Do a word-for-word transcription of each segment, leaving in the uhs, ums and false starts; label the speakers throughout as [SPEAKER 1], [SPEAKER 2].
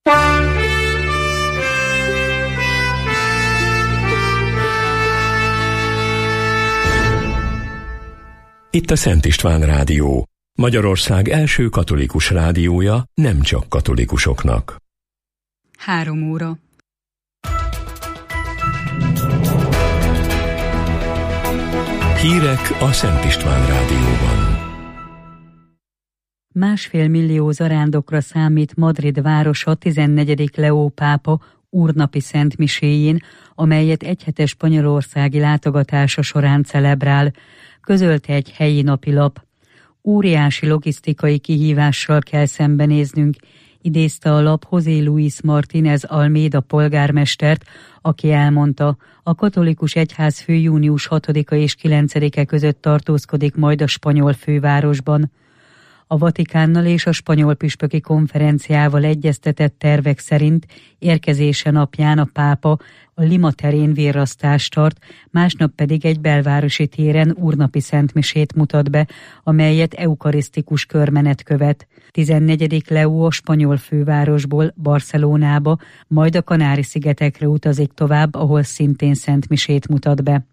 [SPEAKER 1] Itt a Szent István Rádió, Magyarország első katolikus rádiója nem csak katolikusoknak.
[SPEAKER 2] Három óra.
[SPEAKER 1] Hírek a Szent István Rádióban.
[SPEAKER 2] Másfél millió zarándokra számít Madrid városa tizennegyedik Leó pápa úrnapi szentmiséjén, amelyet egyhetes spanyolországi látogatása során celebrál, közölte egy helyi napilap. Óriási logisztikai kihívással kell szembenéznünk, idézte a lap José Luis Martínez Almeida polgármestert, aki elmondta, a katolikus egyházfő június hatodika és kilencedike között tartózkodik majd a spanyol fővárosban. A Vatikánnal és a spanyol püspöki konferenciával egyeztetett tervek szerint érkezése napján a pápa a Lima terén virrasztást tart, másnap pedig egy belvárosi téren úrnapi szentmisét mutat be, amelyet eukarisztikus körmenet követ. tizennegyedik Leó a spanyol fővárosból Barcelonába, majd a Kanári-szigetekre utazik tovább, ahol szintén szentmisét mutat be.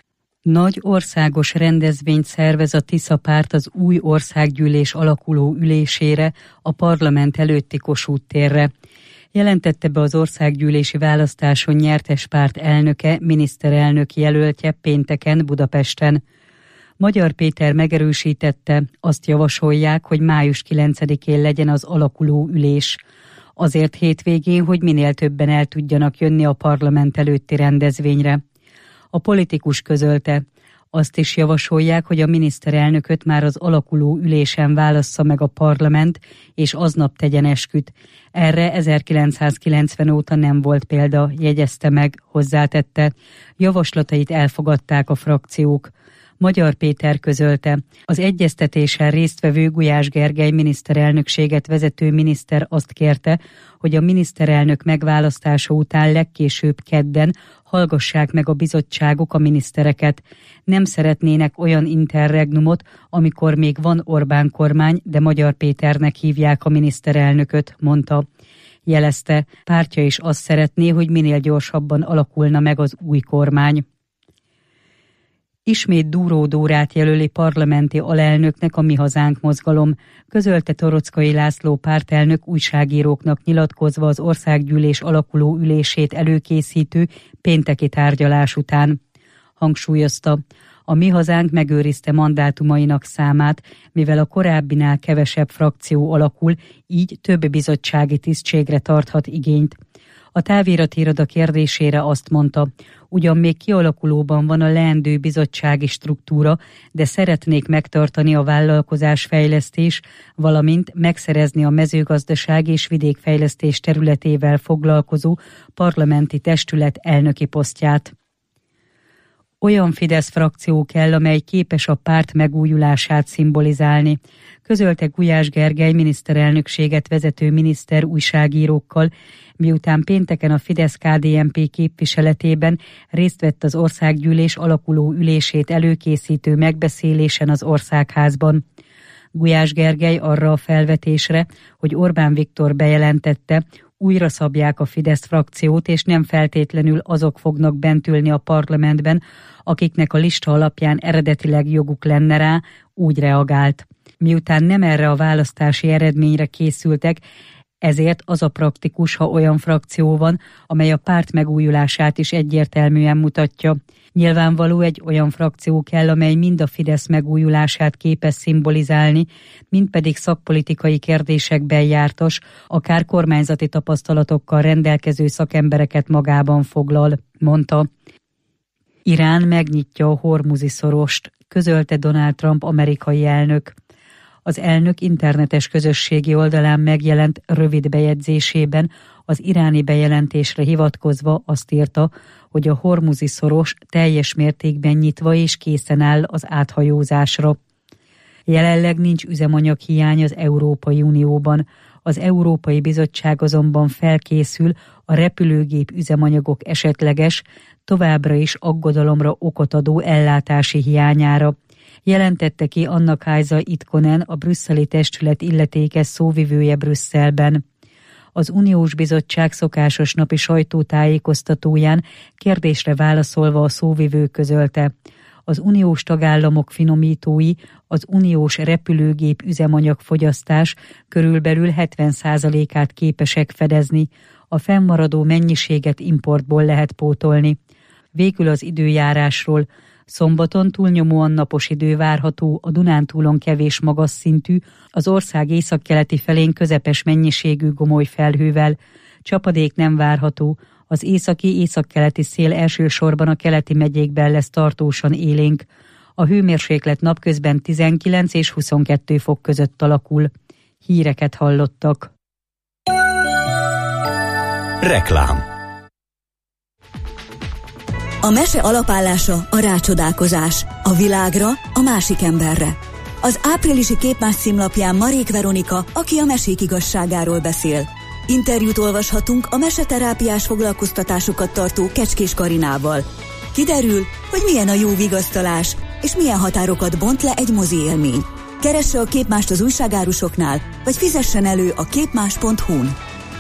[SPEAKER 2] Nagy országos rendezvényt szervez a Tisza párt az új országgyűlés alakuló ülésére, a parlament előtti Kossuth térre. Jelentette be az országgyűlési választáson nyertes párt elnöke, miniszterelnök jelöltje pénteken Budapesten. Magyar Péter megerősítette, azt javasolják, hogy május kilencedikén legyen az alakuló ülés. Azért hétvégén, hogy minél többen el tudjanak jönni a parlament előtti rendezvényre. A politikus közölte, azt is javasolják, hogy a miniszterelnököt már az alakuló ülésen válassza meg a parlament, és aznap tegyen esküt. Erre ezerkilencszázkilencven óta nem volt példa, jegyezte meg, hozzátette. Javaslatait elfogadták a frakciók. Magyar Péter közölte, az egyeztetésen résztvevő Gulyás Gergely miniszterelnökséget vezető miniszter azt kérte, hogy a miniszterelnök megválasztása után legkésőbb kedden hallgassák meg a bizottságok a minisztereket. Nem szeretnének olyan interregnumot, amikor még van Orbán kormány, de Magyar Péternek hívják a miniszterelnököt, mondta. Jelezte, pártja is azt szeretné, hogy minél gyorsabban alakulna meg az új kormány. Ismét Dúró Dórát jelöli parlamenti alelnöknek a Mi Hazánk mozgalom, közölte Toroczkai László pártelnök újságíróknak nyilatkozva az országgyűlés alakuló ülését előkészítő pénteki tárgyalás után. Hangsúlyozta, a Mi Hazánk megőrizte mandátumainak számát, mivel a korábbinál kevesebb frakció alakul, így több bizottsági tisztségre tarthat igényt. A Táviratiroda kérdésére azt mondta, ugyan még kialakulóban van a leendő bizottsági struktúra, de szeretnék megtartani a vállalkozásfejlesztés, valamint megszerezni a mezőgazdaság és vidékfejlesztés területével foglalkozó parlamenti testület elnöki posztját. Olyan Fidesz frakció kell, amely képes a párt megújulását szimbolizálni, közölte Gulyás Gergely miniszterelnökséget vezető miniszter újságírókkal, miután pénteken a Fidesz-ká dé en pé képviseletében részt vett az országgyűlés alakuló ülését előkészítő megbeszélésen az Országházban. Gulyás Gergely arra a felvetésre, hogy Orbán Viktor bejelentette, újra szabják a Fidesz frakciót, és nem feltétlenül azok fognak bent ülni a parlamentben, akiknek a lista alapján eredetileg joguk lenne rá, úgy reagált. Miután nem erre a választási eredményre készültek, ezért az a praktikus, ha olyan frakció van, amely a párt megújulását is egyértelműen mutatja. Nyilvánvaló egy olyan frakció kell, amely mind a Fidesz megújulását képes szimbolizálni, mind pedig szakpolitikai kérdésekben jártas, akár kormányzati tapasztalatokkal rendelkező szakembereket magában foglal, mondta. Irán megnyitja a Hormuzi szorost, közölte Donald Trump amerikai elnök. Az elnök internetes közösségi oldalán megjelent rövid bejegyzésében az iráni bejelentésre hivatkozva azt írta, hogy a Hormuzi szoros teljes mértékben nyitva és készen áll az áthajózásra. Jelenleg nincs üzemanyaghiány az Európai Unióban. Az Európai Bizottság azonban felkészül a repülőgép üzemanyagok esetleges, továbbra is aggodalomra okot adó ellátási hiányára. Jelentette ki Anna-Kaisa Itkonen, a brüsszeli testület illetékes szóvivője Brüsszelben. Az Uniós Bizottság szokásos napi sajtótájékoztatóján kérdésre válaszolva a szóvivő közölte: az uniós tagállamok finomítói az uniós repülőgép üzemanyagfogyasztás körülbelül hetven százalékát képesek fedezni, a fennmaradó mennyiséget importból lehet pótolni. Végül az időjárásról. Szombaton túlnyomóan napos idő várható, a Dunántúlon kevés magas szintű, az ország északkeleti felén közepes mennyiségű gomoly felhővel. Csapadék nem várható, az északi-északkeleti szél elsősorban a keleti megyékben lesz tartósan élénk. A hőmérséklet napközben tizenkilenc és huszonkettő fok között alakul. Híreket hallottak.
[SPEAKER 1] Reklám.
[SPEAKER 3] A mese alapállása a rácsodálkozás, a világra, a másik emberre. Az áprilisi Képmás címlapján Marék Veronika, aki a mesék igazságáról beszél. Interjút olvashatunk a meseterápiás foglalkoztatásokat tartó Kecskés Karinával. Kiderül, hogy milyen a jó vigasztalás, és milyen határokat bont le egy mozi élmény. Keresse a Képmást az újságárusoknál, vagy fizessen elő a képmás pont hu-n.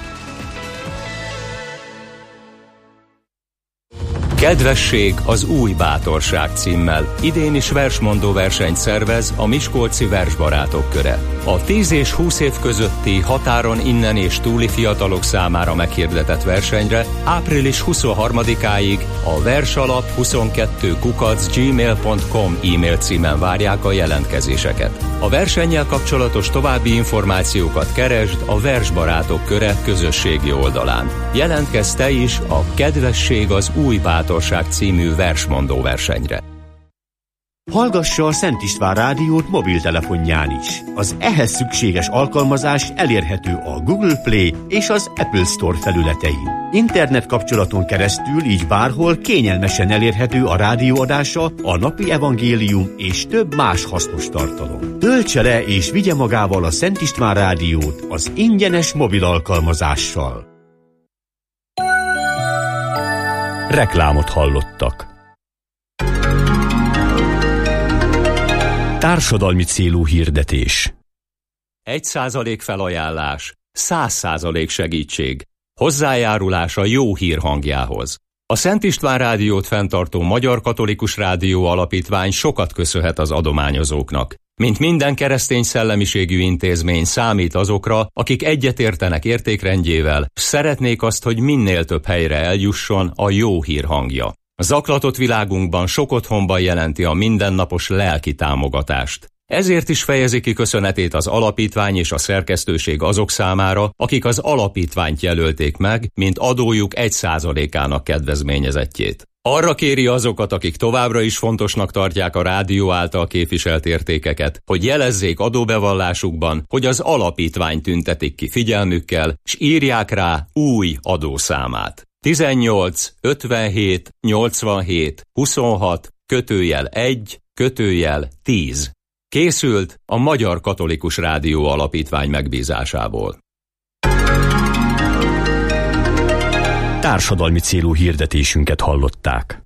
[SPEAKER 1] Kedvesség az új bátorság címmel idén is versmondó versenyt szervez a Miskolci Versbarátok Köre. A tíz és húsz év közötti határon innen és túli fiatalok számára meghirdetett versenyre április huszonharmadikáig a versalap huszonkettő kukac gmail pont com e-mail címen várják a jelentkezéseket. A versennyel kapcsolatos további információkat keresd a Versbarátok Köre közösségi oldalán. Jelentkezz te is a Kedvesség az új bátorság című versmondó versenyre.
[SPEAKER 4] Hallgassa a Szent István Rádiót mobiltelefonján is. Az ehhez szükséges alkalmazás elérhető a Google Play és az Apple Store felületein. Internet kapcsolaton keresztül így bárhol kényelmesen elérhető a rádióadása, a napi evangélium és több más hasznos tartalom. Töltse le és vigye magával a Szent István Rádiót az ingyenes mobil alkalmazással.
[SPEAKER 1] Reklámot hallottak. Társadalmi célú hirdetés. Egy százalék felajánlás, száz százalék segítség. Hozzájárulás a jó hír hangjához. A Szent István Rádiót fenntartó Magyar Katolikus Rádió Alapítvány sokat köszönhet az adományozóknak. Mint minden keresztény szellemiségű intézmény számít azokra, akik egyetértenek értékrendjével, s szeretnék azt, hogy minél több helyre eljusson a jó hír hangja. A zaklatott világunkban sok otthonban jelenti a mindennapos lelki támogatást. Ezért is fejezi ki köszönetét az alapítvány és a szerkesztőség azok számára, akik az alapítványt jelölték meg, mint adójuk egy százalékának kedvezményezettjét. Arra kéri azokat, akik továbbra is fontosnak tartják a rádió által képviselt értékeket, hogy jelezzék adóbevallásukban, hogy az alapítvány tüntetik ki figyelmükkel, s írják rá új adószámát. tizennyolc ötvenhét nyolcvanhét huszonhat kötőjel egy kötőjel tíz. Készült a Magyar Katolikus Rádió Alapítvány megbízásából. Társadalmi célú hirdetésünket hallották.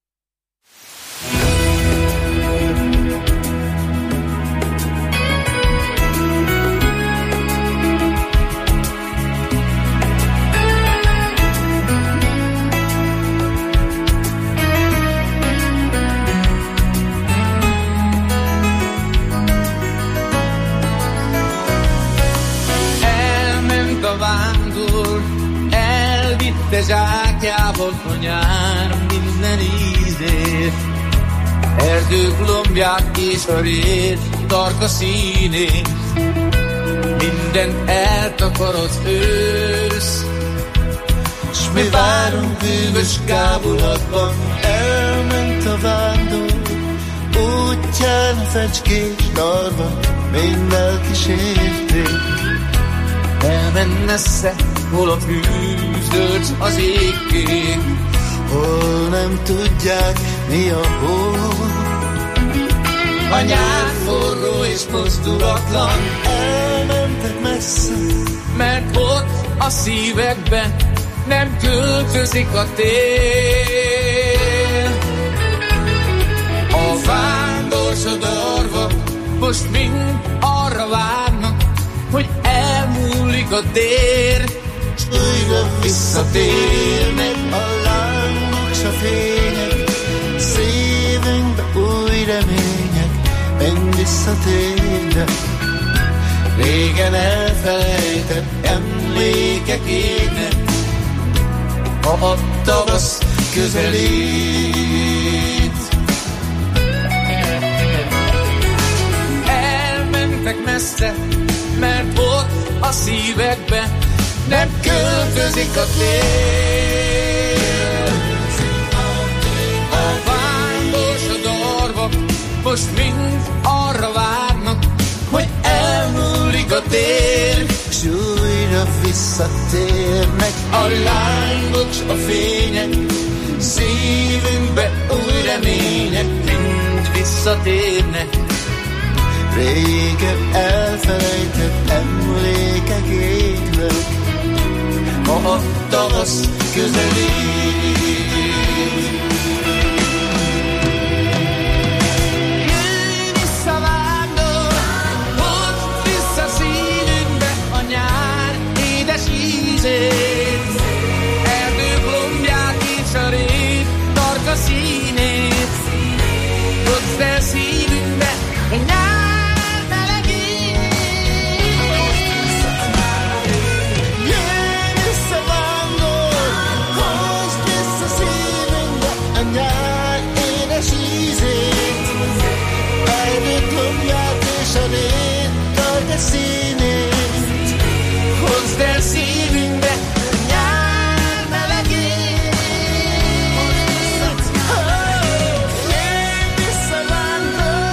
[SPEAKER 5] Elment a vándor, elvitte zsákjával a nyár minden ízét. Erdők lombját és a rér tarka színét, mindent eltakar az ősz. S mi várunk bűvös kábulatban, elment a vándor, útján a fecskés darva, minden kísérték. Elmen messze, hol a fűzöld az égkék, hol nem tudják, mi a hó. A nyár forró és mozdulatlan, elmentek messze, mert ott a szívekben nem költözik a tél. A vándorsodarva most mind arra várnak, hogy elmúlik a tér. újra visszatérnek a lángok s a fények, szívünkbe új remények, menj visszatérnek. Régen elfelejtett emlékek égnek, ha a tavasz közelít. Elmentek messze, mert ott a szívekbe nem költözik a tél. A vándorsadorvak most mind arra várnak, hogy elmúlik a tér, s újra visszatérnek a lángok s a fények, szívünkbe új remények, mind visszatérnek. Régen elfelejtett emlékek égnek, ha a tavasz közelít. Jöjj vissza, vándor, hozd vissza szívünkbe a nyár édes ízét, erdők lombját és a rég tarka színét. Hozd el szívünkbe a nyár színét. Hozd el szívünkbe nyár melegét. Jöjj vissza, vándor.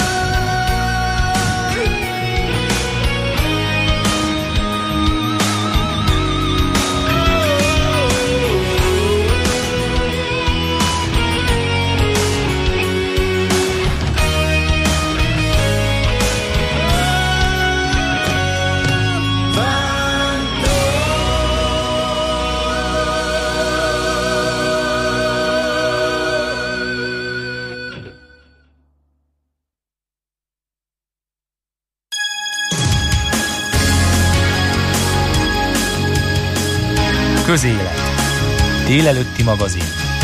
[SPEAKER 6] Közélet. Délelőtti magazin.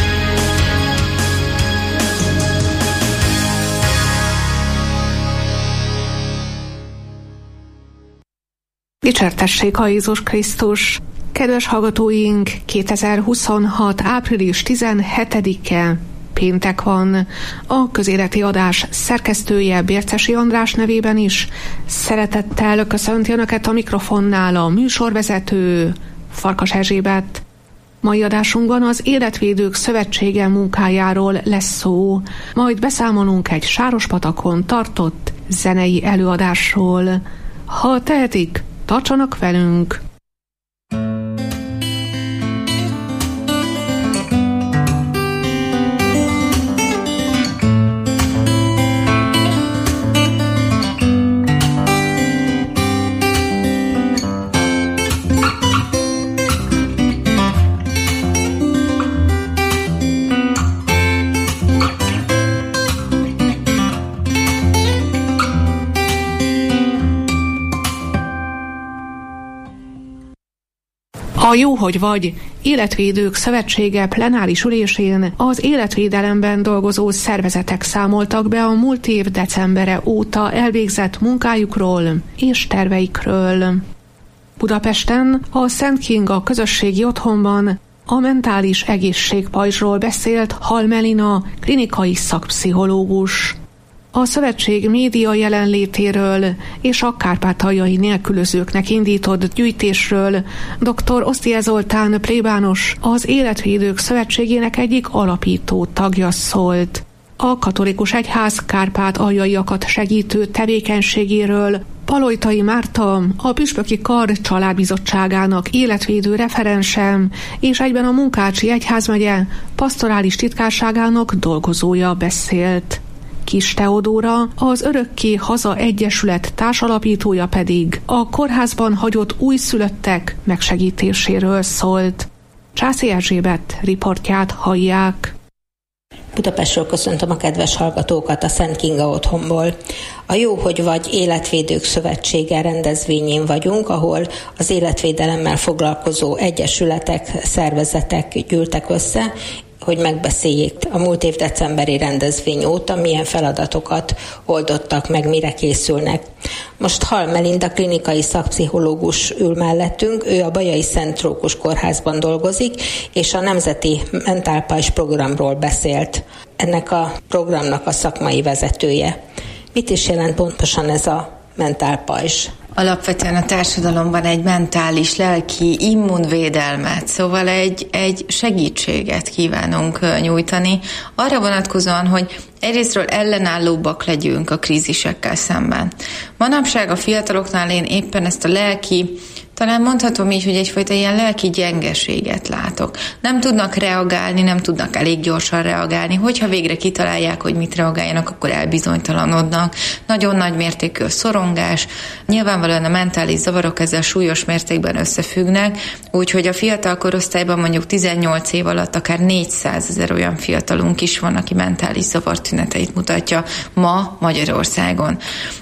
[SPEAKER 7] Dicsértessék a Jézus Krisztus! Kedves hallgatóink, kétezer-huszonhat. április tizenhetedike péntek van. A közéleti adás szerkesztője Bércesi András nevében is szeretettel köszönti Önöket a mikrofonnál a műsorvezető Farkas Erzsébet. Mai adásunkban az Életvédők Szövetsége munkájáról lesz szó, majd beszámolunk egy Sárospatakon tartott zenei előadásról. Ha tehetik, tartsanak velünk! A Jó, hogy vagy Életvédők Szövetsége plenáris ülésén az életvédelemben dolgozó szervezetek számoltak be a múlt év decembere óta elvégzett munkájukról és terveikről. Budapesten a Szent Kinga közösségi otthonban a mentális egészségpajzsról beszélt Hall Melina, klinikai szakpszichológus. A szövetség média jelenlétéről és a kárpátaljai nélkülözőknek indított gyűjtésről dr. Osztie Zoltán plébános, az Életvédők Szövetségének egyik alapító tagja szólt. A katolikus egyház kárpátaljaiakat segítő tevékenységéről Palojtai Márta, a Püspöki Kar családbizottságának életvédő referensem és egyben a Munkácsi Egyházmegye pastorális titkárságának dolgozója beszélt. Kis Teodóra, az Örökké Haza Egyesület társalapítója pedig a kórházban hagyott újszülöttek megsegítéséről szólt. Császi Erzsébet riportját hallják.
[SPEAKER 8] Budapestről köszöntöm a kedves hallgatókat a Szent Kinga otthonból. A Jó, hogy vagy Életvédők Szövetsége rendezvényén vagyunk, ahol az életvédelemmel foglalkozó egyesületek, szervezetek gyűltek össze, hogy megbeszéljék a múlt év decemberi rendezvény óta milyen feladatokat oldottak meg, mire készülnek. Most Hall Melinda klinikai szakpszichológus ül mellettünk, ő a Bajai Szent Trókus Kórházban dolgozik, és a Nemzeti Mentálpajzs programról beszélt. Ennek a programnak a szakmai vezetője. Mit is jelent pontosan ez a mentálpajzs?
[SPEAKER 9] Alapvetően a társadalomban egy mentális, lelki immunvédelmet, szóval egy, egy segítséget kívánunk nyújtani, arra vonatkozóan, hogy egyrésztről ellenállóbbak legyünk a krízisekkel szemben. Manapság a fiataloknál én éppen ezt a lelki, talán mondhatom így, hogy egyfajta ilyen lelki gyengeséget látok. Nem tudnak reagálni, nem tudnak elég gyorsan reagálni. Hogyha végre kitalálják, hogy mit reagáljanak, akkor elbizonytalanodnak. Nagyon nagy mértékű a szorongás. Nyilvánvalóan a mentális zavarok ezzel súlyos mértékben összefüggnek, úgyhogy a fiatal korosztályban mondjuk tizennyolc év alatt akár négyszázezer olyan fiatalunk is van, aki mentális zavartüneteit mutatja ma Magyarországon.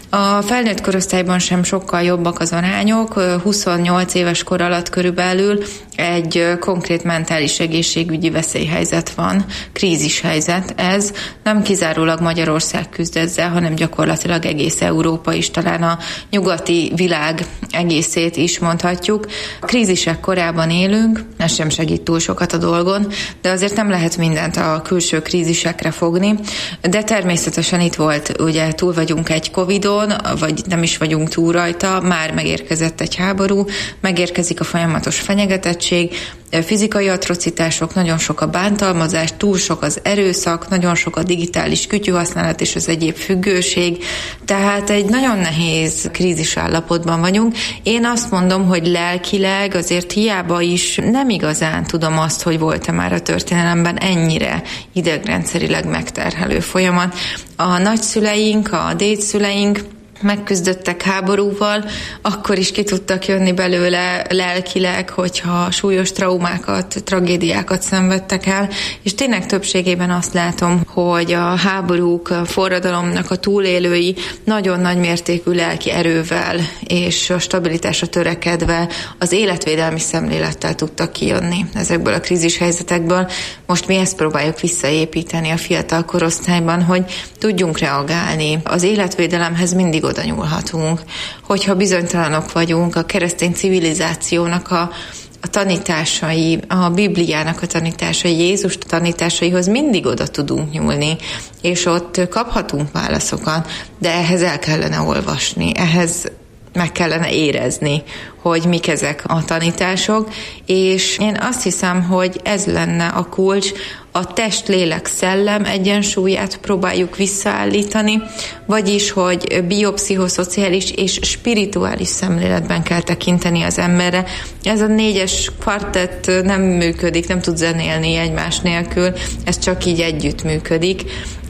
[SPEAKER 9] A felnőtt korosztályban sem sokkal jobbak az arányok, huszonnyolc éves kor alatt körülbelül egy konkrét mentális egészségügyi veszélyhelyzet van, krízishelyzet. Ez nem kizárólag Magyarország küzd ezzel, hanem gyakorlatilag egész Európa is, talán a nyugati világ egészét is mondhatjuk. A krízisek korában élünk, ez sem segít túl sokat a dolgon, de azért nem lehet mindent a külső krízisekre fogni, de természetesen itt volt, ugye túl vagyunk egy Covidon, vagy nem is vagyunk túl rajta, már megérkezett egy háború, megérkezik a folyamatos fenyegetettség, fizikai atrocitások, nagyon sok a bántalmazás, túl sok az erőszak, nagyon sok a digitális kütyűhasználat és az egyéb függőség, tehát egy nagyon nehéz krízis állapotban vagyunk. Én azt mondom, hogy lelkileg azért hiába is nem igazán tudom azt, hogy volt-e már a történelemben ennyire idegrendszerileg megterhelő folyamat. A nagyszüleink, a dédszüleink megküzdöttek háborúval, akkor is ki tudtak jönni belőle lelkileg, hogyha súlyos traumákat, tragédiákat szenvedtek el, és tényleg többségében azt látom, hogy a háborúk, a forradalomnak a túlélői nagyon nagy mértékű lelki erővel és a stabilitásra törekedve az életvédelmi szemlélettel tudtak kijönni ezekből a krízis helyzetekből. Most mi ezt próbáljuk visszaépíteni a fiatal korosztályban, hogy tudjunk reagálni. Az életvédelemhez mindig oda nyúlhatunk. Hogyha bizonytalanok vagyunk, a keresztény civilizációnak a, a tanításai, a Bibliának a tanításai, Jézus tanításaihoz mindig oda tudunk nyúlni, és ott kaphatunk válaszokat, de ehhez el kellene olvasni, ehhez meg kellene érezni, hogy mik ezek a tanítások, és én azt hiszem, hogy ez lenne a kulcs, a test-lélek-szellem egyensúlyát próbáljuk visszaállítani, vagyis, hogy biopszichoszociális és spirituális szemléletben kell tekinteni az emberre. Ez a négyes kvartett nem működik, nem tud zenélni egymás nélkül, ez csak így együtt működik,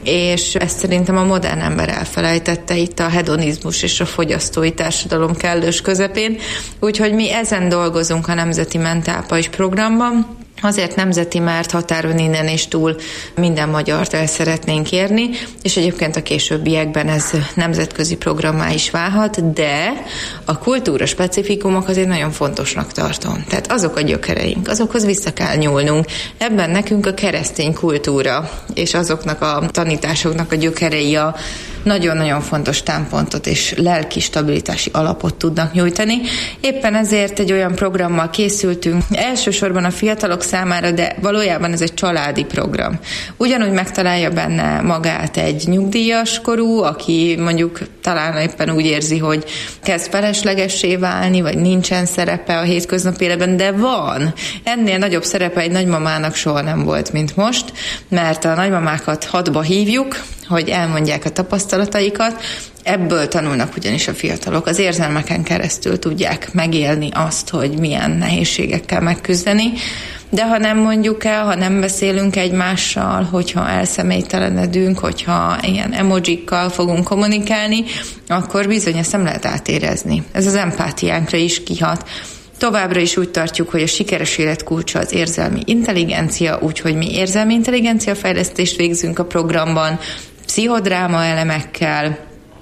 [SPEAKER 9] és ezt szerintem a modern ember elfelejtette itt a hedonizmus és a fogyasztói társadalom kellős közepén, úgyhogy mi ezen dolgozunk a Nemzeti Mentálpajzs programban. Azért nemzeti, mert határon innen és túl minden magyart el szeretnénk érni, és egyébként a későbbiekben ez nemzetközi programmá is válhat, de a kultúra specifikumok azért nagyon fontosnak tartom. Tehát azok a gyökereink, azokhoz vissza kell nyúlnunk. Ebben nekünk a keresztény kultúra és azoknak a tanításoknak a gyökerei a nagyon-nagyon fontos támpontot és lelki stabilitási alapot tudnak nyújtani. Éppen ezért egy olyan programmal készültünk, elsősorban a fiatalok számára, de valójában ez egy családi program. Ugyanúgy megtalálja benne magát egy nyugdíjas korú, aki mondjuk talán éppen úgy érzi, hogy kezd feleslegessé válni, vagy nincsen szerepe a hétköznapi életben, de van. Ennél nagyobb szerepe egy nagymamának soha nem volt, mint most, mert a nagymamákat hadba hívjuk, hogy elmondják a tapasztalataikat, ebből tanulnak ugyanis a fiatalok. Az érzelmeken keresztül tudják megélni azt, hogy milyen nehézségekkel megküzdeni, de ha nem mondjuk el, ha nem beszélünk egymással, hogyha elszemélytelenedünk, hogyha ilyen emojikkal fogunk kommunikálni, akkor bizony ezt nem lehet átérezni. Ez az empátiánkra is kihat. Továbbra is úgy tartjuk, hogy a sikeres élet kulcsa az érzelmi intelligencia, úgyhogy mi érzelmi intelligencia fejlesztést végzünk a programban, pszichodráma elemekkel,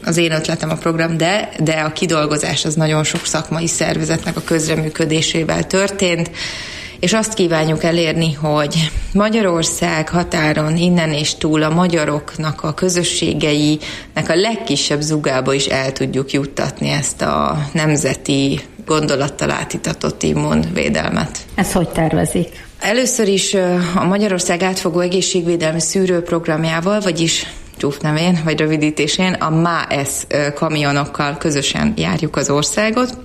[SPEAKER 9] az én ötletem a program, de, de a kidolgozás az nagyon sok szakmai szervezetnek a közreműködésével történt, és azt kívánjuk elérni, hogy Magyarország határon innen és túl a magyaroknak a közösségeinek a legkisebb zugába is el tudjuk juttatni ezt a nemzeti gondolattal átitatott immunvédelmet.
[SPEAKER 8] Ezt hogy tervezik?
[SPEAKER 9] Először is a Magyarország átfogó egészségvédelmi szűrőprogramjával, vagyis csúf nevén, vagy rövidítésén, a MÁESZ kamionokkal közösen járjuk az országot.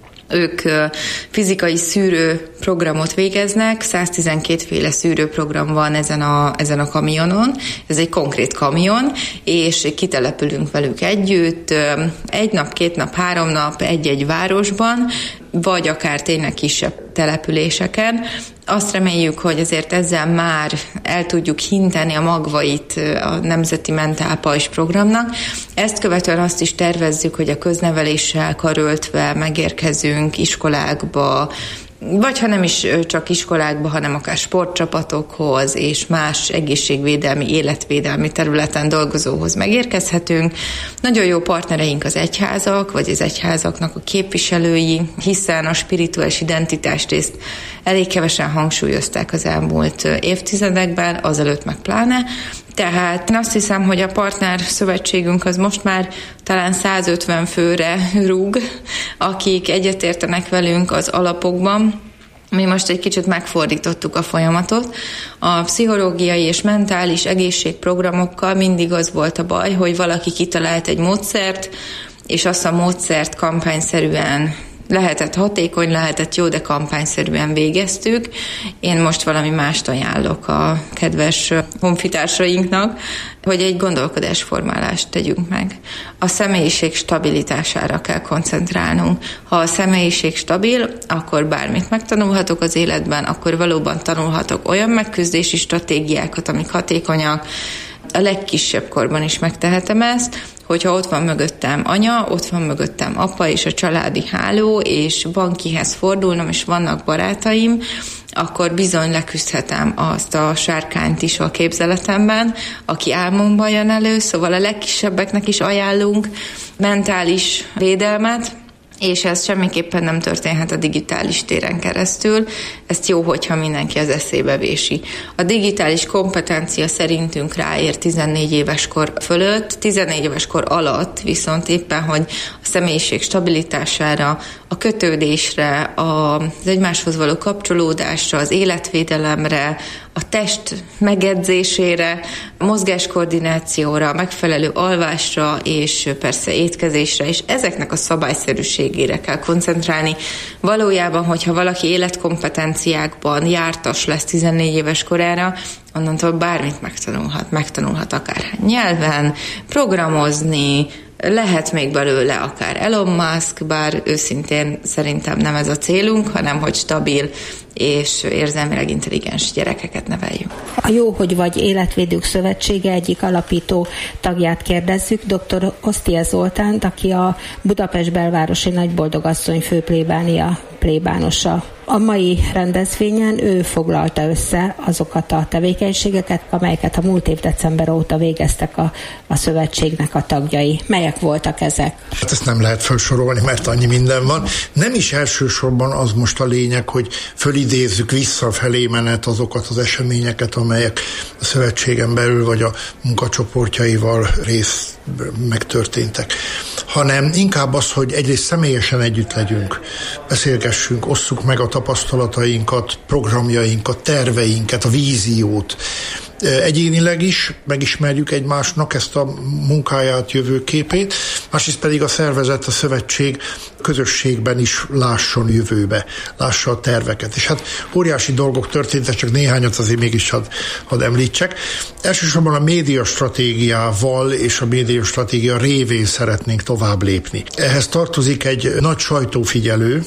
[SPEAKER 9] Ők fizikai szűrőprogramot végeznek, száztizenkét féle szűrőprogram van ezen a, ezen a kamionon, ez egy konkrét kamion, és kitelepülünk velük együtt, egy nap, két nap, három nap, egy-egy városban, vagy akár tényleg kisebb településeken. Azt reméljük, hogy azért ezzel már el tudjuk hinteni a magvait a Nemzeti Mentálpajzs programnak. Ezt követően azt is tervezzük, hogy a közneveléssel karöltve megérkezünk iskolákba, vagy ha nem is csak iskolákba, hanem akár sportcsapatokhoz és más egészségvédelmi, életvédelmi területen dolgozóhoz megérkezhetünk. Nagyon jó partnereink az egyházak, vagy az egyházaknak a képviselői, hiszen a spirituális identitást részt elég kevesen hangsúlyozták az elmúlt évtizedekben, azelőtt meg pláne. Tehát én azt hiszem, hogy a partner szövetségünk az most már talán százötven főre rúg, akik egyetértenek velünk az alapokban. Mi most egy kicsit megfordítottuk a folyamatot. A pszichológiai és mentális egészségprogramokkal mindig az volt a baj, hogy valaki kitalált egy módszert, és azt a módszert kampányszerűen lehetett hatékony, lehetett jó, de kampányszerűen végeztük. Én most valami mást ajánlok a kedves honfitársainknak, hogy egy gondolkodásformálást tegyünk meg. A személyiség stabilitására kell koncentrálnunk. Ha a személyiség stabil, akkor bármit megtanulhatok az életben, akkor valóban tanulhatok olyan megküzdési stratégiákat, amik hatékonyak. A legkisebb korban is megtehetem ezt, hogyha ott van mögöttem anya, ott van mögöttem apa és a családi háló, és van kihez fordulnom, és vannak barátaim, akkor bizony leküzdhetem azt a sárkányt is a képzeletemben, aki álmomban jön elő, szóval a legkisebbeknek is ajánlunk mentális védelmet, és ez semmiképpen nem történhet a digitális téren keresztül. Ezt jó, hogyha mindenki az eszébe vési. A digitális kompetencia szerintünk ráér tizennégy éves kor fölött, tizennégy éves kor alatt viszont éppen, hogy a személyiség stabilitására, a kötődésre, az egymáshoz való kapcsolódásra, az életvédelemre, a test megedzésére, a mozgáskoordinációra, megfelelő alvásra és persze étkezésre, és ezeknek a szabályszerűségére kell koncentrálni. Valójában, hogyha valaki életkompetenciákban jártas lesz tizennégy éves korára, onnantól bármit megtanulhat. Megtanulhat akárhány nyelven, programozni, lehet még belőle akár Elon Musk, bár őszintén szerintem nem ez a célunk, hanem hogy stabil és érzelmileg intelligens gyerekeket neveljünk.
[SPEAKER 8] A Jó, hogy vagy Életvédők Szövetsége egyik alapító tagját kérdezzük, dr. Osztia Zoltánt, aki a Budapest belvárosi Nagyboldogasszony főplébánia plébánosa. A mai rendezvényen ő foglalta össze azokat a tevékenységeket, amelyeket a múlt év december óta végeztek a, a szövetségnek a tagjai. Melyek voltak ezek?
[SPEAKER 10] Hát ezt nem lehet felsorolni, mert annyi minden van. Nem is elsősorban az most a lényeg, hogy fölidézzük visszafelé menet azokat az eseményeket, amelyek a szövetségen belül vagy a munkacsoportjaival rész megtörténtek, hanem inkább az, hogy egyrészt személyesen együtt legyünk, beszélgessünk, osszuk meg a tapasztalatainkat, programjainkat, terveinket, a víziót. Egyénileg is megismerjük egymásnak ezt a munkáját, jövőképét, másrészt pedig a szervezet, a szövetség közösségben is lásson jövőbe, lássa a terveket. És hát óriási dolgok történtek, csak néhányat azért mégis hadd, hadd említsek. Elsősorban a médiastratégiával és a médiastratégia révén szeretnénk tovább lépni. Ehhez tartozik egy nagy sajtófigyelő,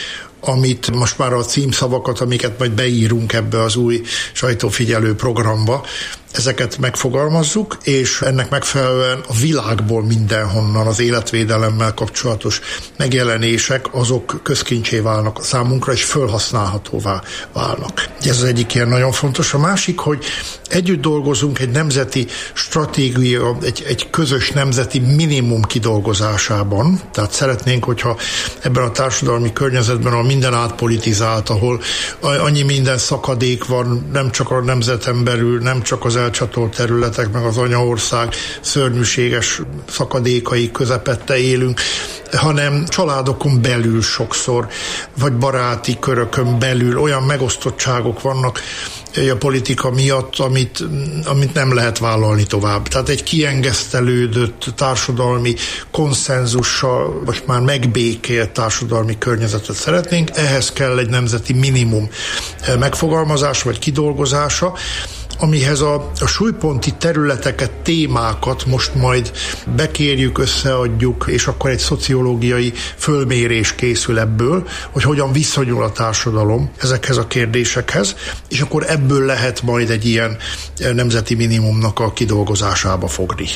[SPEAKER 10] amit most már a címszavakat, amiket majd beírunk ebbe az új sajtófigyelő programba, ezeket megfogalmazzuk, és ennek megfelelően a világból mindenhonnan az életvédelemmel kapcsolatos megjelenések azok közkincsé válnak számunkra, és fölhasználhatóvá válnak. Ez az egyik ilyen nagyon fontos. A másik, hogy együtt dolgozunk egy nemzeti stratégia, egy, egy közös nemzeti minimum kidolgozásában. Tehát szeretnénk, hogyha ebben a társadalmi környezetben, ahol minden átpolitizált, ahol annyi minden szakadék van, nem csak a nemzeten belül, nem csak az elcsatolt területek, meg az anyaország szörnyűséges szakadékai közepette élünk, hanem családokon belül sokszor, vagy baráti körökön belül olyan megosztottságok vannak a politika miatt, amit, amit nem lehet vállalni tovább. Tehát egy kiengesztelődött társadalmi konszenzussal, most már megbékélt társadalmi környezetet szeretnénk. Ehhez kell egy nemzeti minimum megfogalmazása vagy kidolgozása, amihez a, a súlyponti területeket, témákat most majd bekérjük, összeadjuk, és akkor egy szociológiai fölmérés készül ebből, hogy hogyan viszonyul a társadalom ezekhez a kérdésekhez, és akkor ebből lehet majd egy ilyen nemzeti minimumnak a kidolgozásába fogni.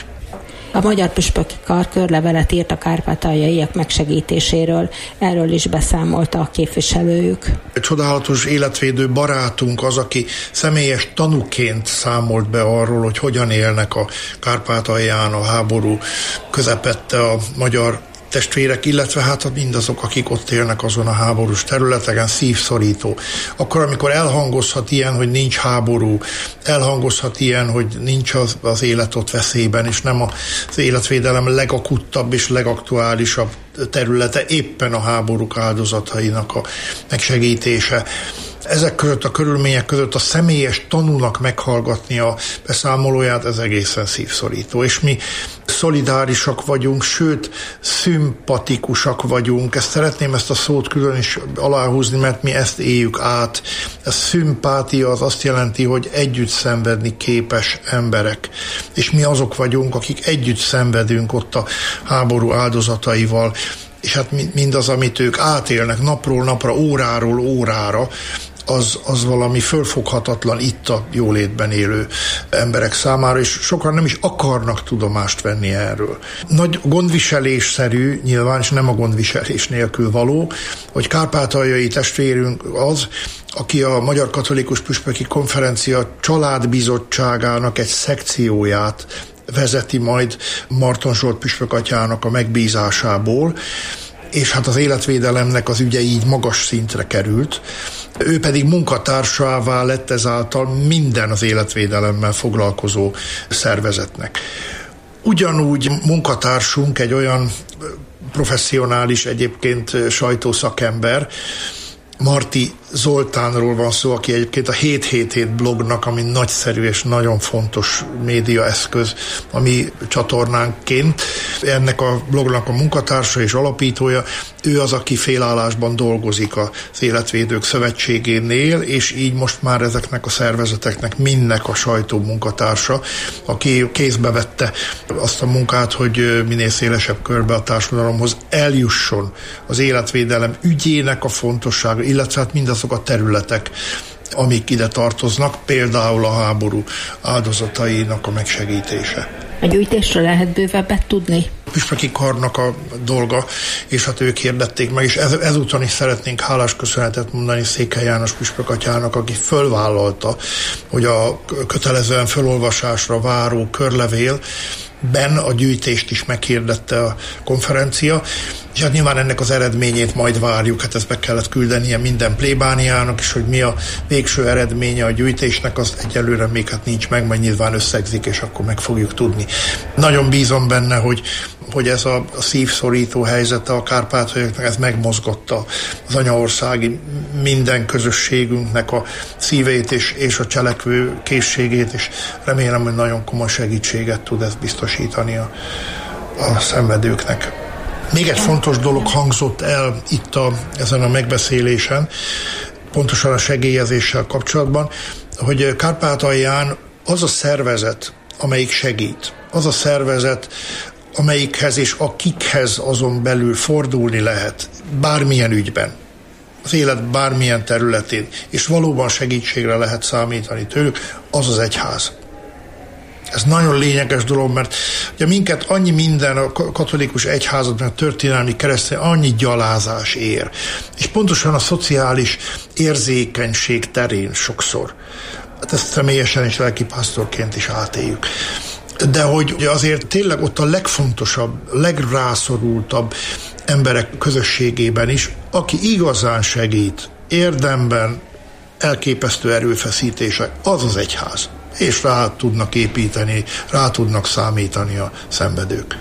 [SPEAKER 8] A Magyar Püspöki Kar körlevelet írt a kárpátaljaiak megsegítéséről, erről is beszámolt a képviselőjük.
[SPEAKER 10] Egy csodálatos életvédő barátunk az, aki személyes tanúként számolt be arról, hogy hogyan élnek a Kárpátalján a háború közepette a magyar testvérek, illetve hát mindazok, akik ott élnek azon a háborús területeken, szívszorító. Akkor, amikor elhangozhat ilyen, hogy nincs háború, elhangozhat ilyen, hogy nincs az, az élet ott veszélyben, és nem az életvédelem legakuttabb és legaktuálisabb területe éppen a háborúk áldozatainak a megsegítése. Ezek között, a körülmények között a személyes tanúnak meghallgatni a beszámolóját, ez egészen szívszorító. És mi szolidárisak vagyunk, sőt, szimpatikusak vagyunk. Ezt szeretném ezt a szót külön is aláhúzni, mert mi ezt éljük át. Ez szimpátia az azt jelenti, hogy együtt szenvedni képes emberek. És mi azok vagyunk, akik együtt szenvedünk ott a háború áldozataival. És hát mindaz, amit ők átélnek napról napra, óráról órára, az, az valami fölfoghatatlan itt a jólétben élő emberek számára, és sokan nem is akarnak tudomást venni erről. Nagy gondviselésszerű, nyilván, és nem a gondviselés nélkül való, hogy kárpátaljai testvérünk az, aki a Magyar Katolikus Püspöki Konferencia családbizottságának egy szekcióját vezeti majd Marton Zsolt püspök atyának a megbízásából, és hát az életvédelemnek az ügye így magas szintre került. Ő pedig munkatársává lett ezáltal minden az életvédelemmel foglalkozó szervezetnek. Ugyanúgy munkatársunk egy olyan professzionális egyébként sajtószakember, Marti Zoltánról van szó, aki egyébként a hét hét hét blognak, ami nagyszerű és nagyon fontos médiaeszköz a mi csatornánként. Ennek a blognak a munkatársa és alapítója, ő az, aki félállásban dolgozik az Életvédők Szövetségénél, és így most már ezeknek a szervezeteknek mindnek a sajtó munkatársa, aki kézbe vette azt a munkát, hogy minél szélesebb körbe a társadalomhoz eljusson az életvédelem ügyének a fontossága, illetve hát mindazok a területek, amik ide tartoznak, például a háború áldozatainak a megsegítése.
[SPEAKER 8] A gyűjtésről lehet bővebbet tudni?
[SPEAKER 10] Püspöki Karnak a dolga, és hát ők hirdették meg, és ez, ezúton is szeretnénk hálás köszönetet mondani Székely János püspök atyának, aki fölvállalta, hogy a kötelezően felolvasásra váró körlevél ben a gyűjtést is meghirdette a konferencia, és hát nyilván ennek az eredményét majd várjuk, hát ezt be kellett küldenie minden plébániának, és hogy mi a végső eredménye a gyűjtésnek, az egyelőre még hát nincs meg, majd nyilván összegzik, és akkor meg fogjuk tudni. Nagyon bízom benne, hogy, hogy ez a, a szívszorító helyzete a kárpátaljaiaknak, ez megmozgatta az anyaországi minden közösségünknek a szívét és, és a cselekvő készségét, és remélem, hogy nagyon komoly segítséget tud ez biztosítani a, a szenvedőknek. Még egy fontos dolog hangzott el itt a, ezen a megbeszélésen, pontosan a segélyezéssel kapcsolatban, hogy Kárpátalján az a szervezet, amelyik segít, az a szervezet, amelyikhez és akikhez azon belül fordulni lehet, bármilyen ügyben, az élet bármilyen területén, és valóban segítségre lehet számítani tőlük, az az egyház. Ez nagyon lényeges dolog, mert ugye minket annyi minden, a katolikus egyházat, mert a történelmi keresztény, annyi gyalázás ér. És pontosan a szociális érzékenység terén sokszor. Hát ezt személyesen és lelkipásztorként is átéljük. De hogy azért tényleg ott a legfontosabb, legrászorultabb emberek közösségében is, aki igazán segít, érdemben, elképesztő erőfeszítések, az az egyház. És rá tudnak építeni, rá tudnak számítani a szenvedők.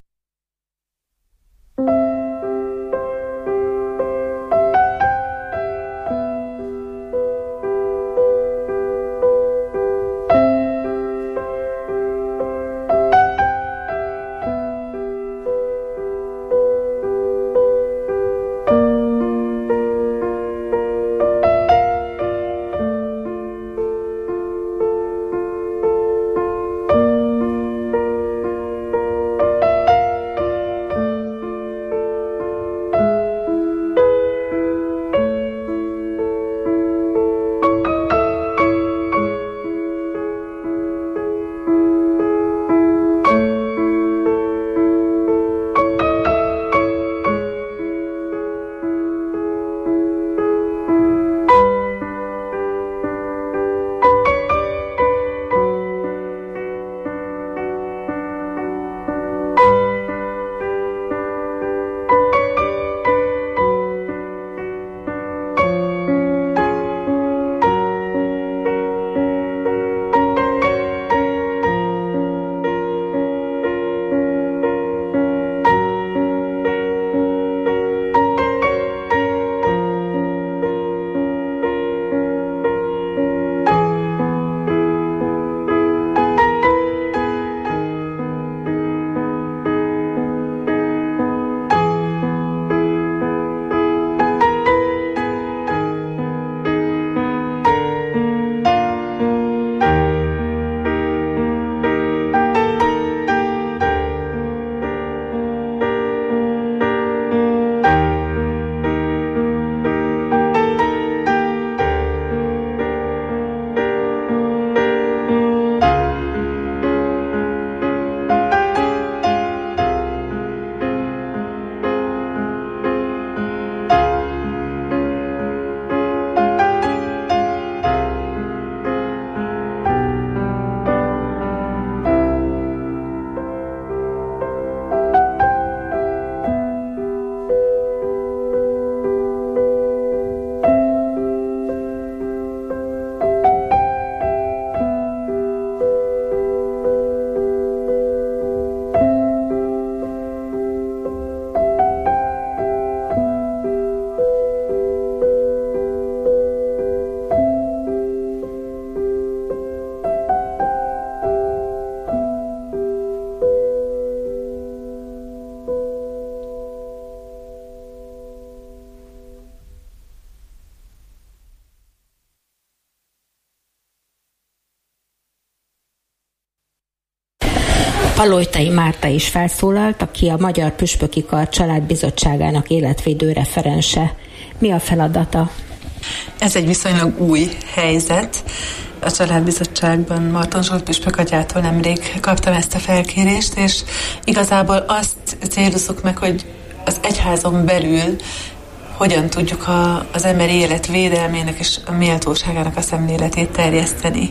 [SPEAKER 8] Palotai Márta is felszólalt, aki a Magyar Püspöki Kar Családbizottságának életvédő referense. Mi a feladata?
[SPEAKER 11] Ez egy viszonylag új helyzet. A Családbizottságban Marton Zsolt püspök atyától nemrég kaptam ezt a felkérést, és igazából azt célozzuk meg, hogy az egyházon belül hogyan tudjuk a, az emberi élet védelmének és a méltóságának a szemléletét terjeszteni.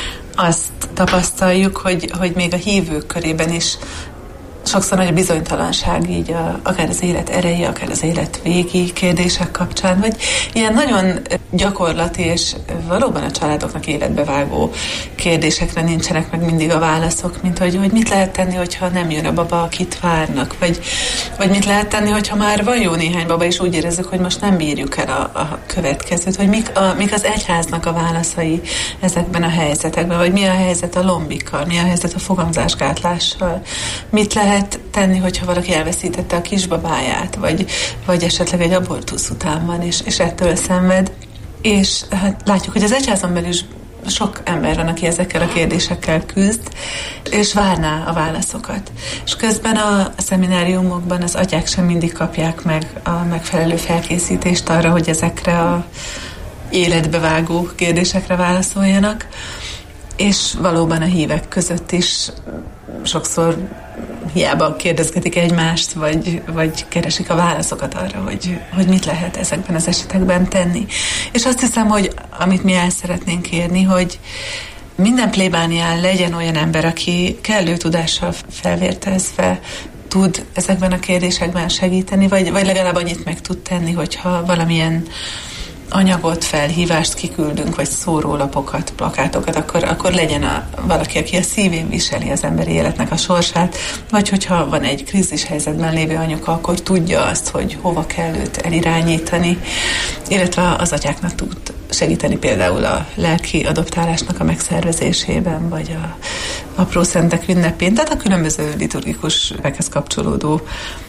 [SPEAKER 11] Azt tapasztaljuk, hogy, hogy még a hívők körében is sokszor nagy a bizonytalanság, így a, akár az élet ereje, akár az élet végi kérdések kapcsán, vagy ilyen nagyon gyakorlati és valóban a családoknak életbevágó kérdésekre nincsenek meg mindig a válaszok, mint hogy, hogy mit lehet tenni, hogyha nem jön a baba, akit várnak, vagy, vagy mit lehet tenni, hogyha már van jó néhány baba, és úgy érezzük, hogy most nem bírjuk el a, a következőt, hogy mik, a, mik az egyháznak a válaszai ezekben a helyzetekben, vagy mi a helyzet a lombikkal, mi a helyzet a fogamzásgátlással, mit lehet tenni, hogyha valaki elveszítette a kisbabáját, vagy, vagy esetleg egy abortusz után van, és, és ettől szenved. És hát látjuk, hogy az egyházon belül is sok ember van, aki ezekkel a kérdésekkel küzd, és várná a válaszokat. És közben a szemináriumokban az atyák sem mindig kapják meg a megfelelő felkészítést arra, hogy ezekre a életbevágó kérdésekre válaszoljanak. és valóban a hívek között is sokszor hiába kérdezgetik egymást, vagy, vagy keresik a válaszokat arra, hogy, hogy mit lehet ezekben az esetekben tenni. És azt hiszem, hogy amit mi el szeretnénk érni, hogy minden plébánián legyen olyan ember, aki kellő tudással felvértezve tud ezekben a kérdésekben segíteni, vagy, vagy legalább annyit meg tud tenni, hogyha valamilyen anyagot, felhívást kiküldünk, vagy szórólapokat, plakátokat, akkor, akkor legyen a, valaki, aki a szívén viseli az emberi életnek a sorsát, vagy hogyha van egy krízis helyzetben lévő anyuka, akkor tudja azt, hogy hova kell őt elirányítani, illetve az atyáknak tud segíteni például a lelki adoptálásnak a megszervezésében, vagy a apró szentek ünnepén, tehát a különböző liturgikus évekhez kapcsolódó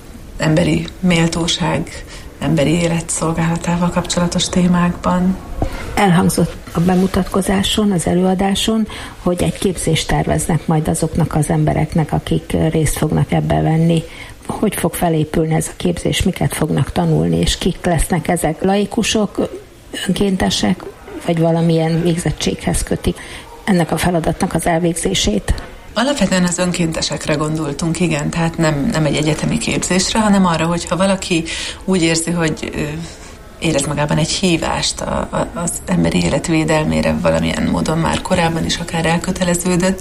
[SPEAKER 11] emberi méltóság, emberi élet szolgálatával kapcsolatos témákban.
[SPEAKER 12] Elhangzott a bemutatkozáson, az előadáson, hogy egy képzést terveznek majd azoknak az embereknek, akik részt fognak ebbe venni. Hogy fog felépülni ez a képzés, miket fognak tanulni, és kik lesznek ezek? Laikusok, önkéntesek, vagy valamilyen végzettséghez kötik ennek a feladatnak az elvégzését?
[SPEAKER 11] Alapvetően az önkéntesekre gondoltunk, igen, tehát nem, nem egy egyetemi képzésre, hanem arra, hogyha valaki úgy érzi, hogy érez magában egy hívást a, a, az emberi élet védelmére, valamilyen módon már korábban is akár elköteleződött,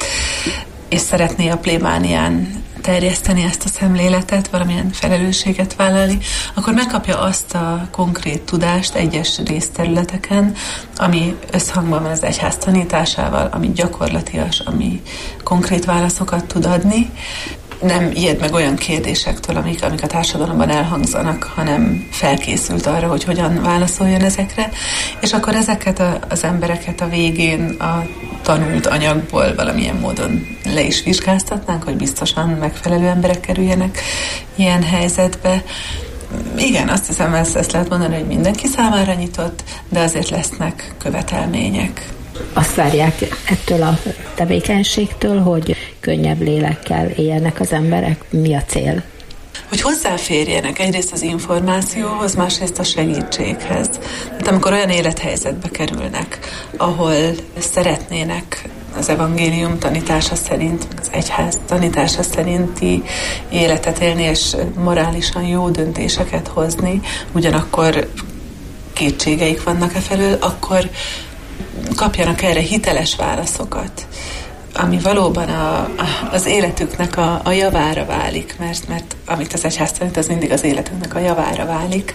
[SPEAKER 11] és szeretné a plébánián terjeszteni ezt a szemléletet, valamilyen felelősséget vállalni, akkor megkapja azt a konkrét tudást egyes részterületeken, ami összhangban van az egyház tanításával, ami gyakorlatias, ami konkrét válaszokat tud adni. Nem ijed meg olyan kérdésektől, amik, amik a társadalomban elhangzanak, hanem felkészült arra, hogy hogyan válaszoljon ezekre, és akkor ezeket a, az embereket a végén a tanult anyagból valamilyen módon le is vizsgáztatnánk, hogy biztosan megfelelő emberek kerüljenek ilyen helyzetbe. Igen, azt hiszem, ezt, ezt lehet mondani, hogy mindenki számára nyitott, de azért lesznek követelmények.
[SPEAKER 12] Azt várják ettől a tevékenységtől, hogy könnyebb lélekkel éljenek az emberek. Mi a cél?
[SPEAKER 11] Hogy hozzáférjenek egyrészt az információhoz, másrészt a segítséghez. Tehát amikor olyan élethelyzetbe kerülnek, ahol szeretnének az evangélium tanítása szerint, az egyház tanítása szerinti életet élni, és morálisan jó döntéseket hozni, ugyanakkor kétségeik vannak e felől, akkor kapjanak erre hiteles válaszokat, ami valóban a, az életüknek a, a javára válik, mert, mert amit az egyház tanít, az mindig az életünknek a javára válik.